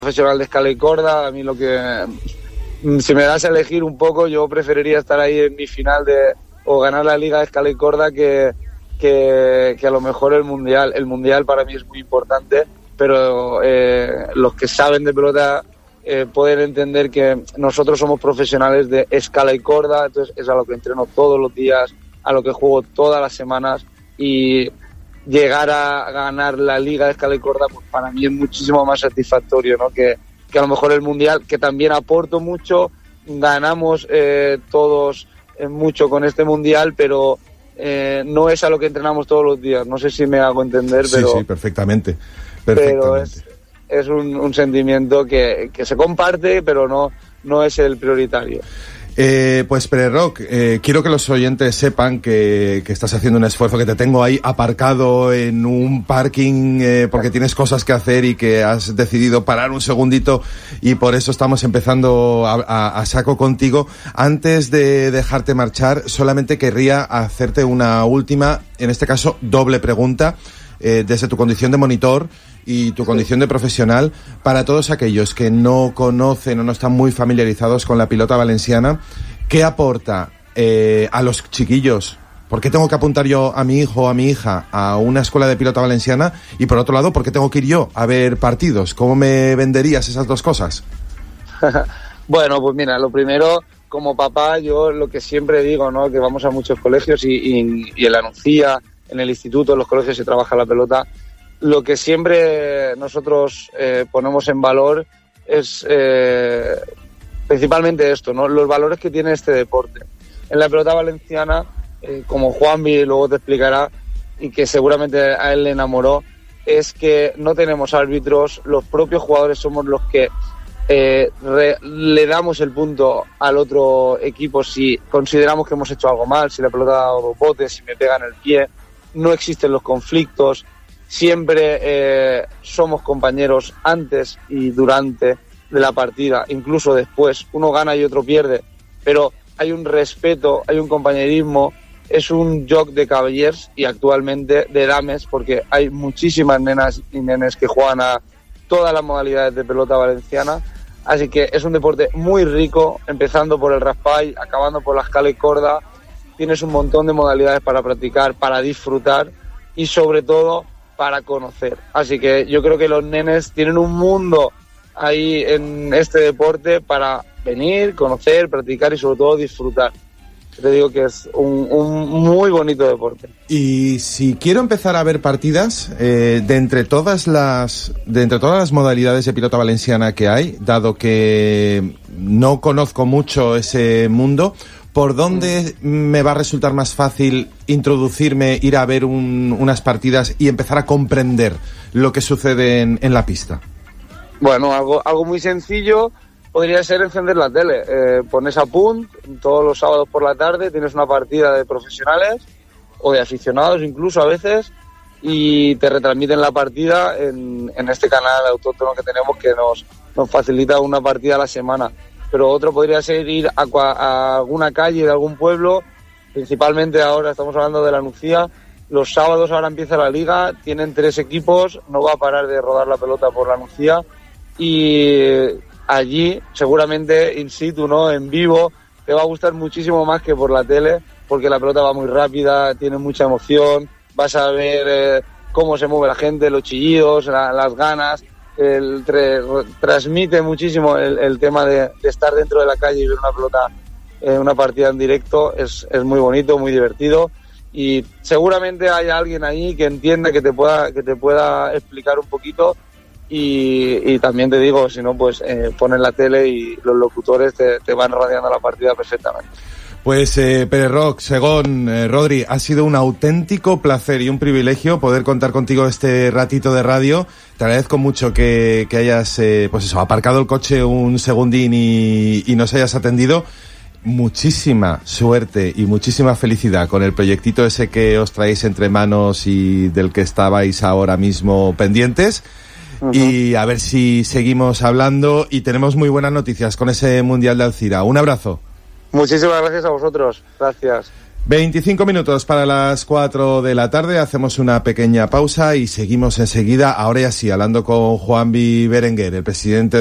profesional de escala y corda. A mí si me das a elegir un poco, yo preferiría estar ahí en mi final o ganar la liga de escala y corda que a lo mejor el mundial. El mundial para mí es muy importante, pero los que saben de pelota pueden entender que nosotros somos profesionales de escala y corda, entonces es a lo que entreno todos los días, a lo que juego todas las semanas, y llegar a ganar la liga de escala y corda, pues para mí es muchísimo más satisfactorio, ¿no? Que a lo mejor el mundial, que también aporto mucho, ganamos todos mucho con este mundial, pero no es a lo que entrenamos todos los días. No sé si me hago entender, pero... Sí, perfectamente. Pero es un sentimiento que se comparte, pero no es el prioritario. Pues Pere Roc, quiero que los oyentes sepan que estás haciendo un esfuerzo, que te tengo ahí aparcado en un parking porque tienes cosas que hacer y que has decidido parar un segundito, y por eso estamos empezando a saco contigo. Antes de dejarte marchar, solamente querría hacerte una última, en este caso doble pregunta, desde tu condición de monitor y tu condición de profesional, para todos aquellos que no conocen o no están muy familiarizados con la pilota valenciana. ¿Qué aporta a los chiquillos? ¿Por qué tengo que apuntar yo a mi hijo o a mi hija a una escuela de pilota valenciana? Y por otro lado, ¿por qué tengo que ir yo a ver partidos? ¿Cómo me venderías esas dos cosas? Bueno, pues mira, lo primero, como papá, yo lo que siempre digo, ¿no? Que vamos a muchos colegios y en la Nucía, en el instituto, en los colegios se trabaja la pelota. Lo que siempre nosotros ponemos en valor es principalmente esto, ¿no? Los valores que tiene este deporte. En la pelota valenciana, como Juanvi luego te explicará, y que seguramente a él le enamoró, es que no tenemos árbitros, los propios jugadores somos los que le damos el punto al otro equipo si consideramos que hemos hecho algo mal, si la pelota ha dado bote, si me pega en el pie. No existen los conflictos. Siempre somos compañeros antes y durante de la partida, incluso después. Uno gana y otro pierde, pero hay un respeto, hay un compañerismo, es un joc de caballers y actualmente de dames, porque hay muchísimas nenas y nenes que juegan a todas las modalidades de pelota valenciana. Así que es un deporte muy rico, empezando por el raspall, acabando por la escala y corda. Tienes un montón de modalidades para practicar, para disfrutar y sobre todo para conocer. Así que yo creo que los nenes tienen un mundo ahí en este deporte para venir, conocer, practicar y sobre todo disfrutar. Te digo que es un muy bonito deporte. Y si quiero empezar a ver partidas de entre todas las modalidades de pilota valenciana que hay, dado que no conozco mucho ese mundo, ¿por dónde me va a resultar más fácil introducirme, ir a ver unas partidas y empezar a comprender lo que sucede en la pista? Bueno, algo muy sencillo podría ser encender la tele. Pones a punt todos los sábados por la tarde, tienes una partida de profesionales o de aficionados incluso a veces, y te retransmiten la partida en este canal autóctono que tenemos, que nos facilita una partida a la semana. Pero otro podría ser ir a alguna calle de algún pueblo, principalmente ahora estamos hablando de la Nucía. Los sábados ahora empieza la liga, tienen 3 equipos, no va a parar de rodar la pelota por la Nucía, y allí seguramente in situ, ¿no? En vivo, te va a gustar muchísimo más que por la tele, porque la pelota va muy rápida, tiene mucha emoción, vas a ver cómo se mueve la gente, los chillidos, las ganas. Transmite muchísimo el tema de estar dentro de la calle y ver una pelota, una partida en directo. Es muy bonito, muy divertido, y seguramente hay alguien ahí que entienda, que te pueda explicar un poquito, y también te digo, si no, pues pones la tele y los locutores te van radiando la partida perfectamente. Pues Pere Roc, Segón, Rodri, ha sido un auténtico placer y un privilegio poder contar contigo este ratito de radio. Te agradezco mucho que hayas aparcado el coche un segundín y nos hayas atendido. Muchísima suerte y muchísima felicidad con el proyectito ese que os traéis entre manos y del que estabais ahora mismo pendientes. Uh-huh. Y a ver si seguimos hablando y tenemos muy buenas noticias con ese Mundial de Alzira. Un abrazo. Muchísimas gracias a vosotros. Gracias. 25 minutos para las 4 de la tarde, hacemos una pequeña pausa y seguimos enseguida, ahora ya sí, hablando con Juanvi Berenguer, el presidente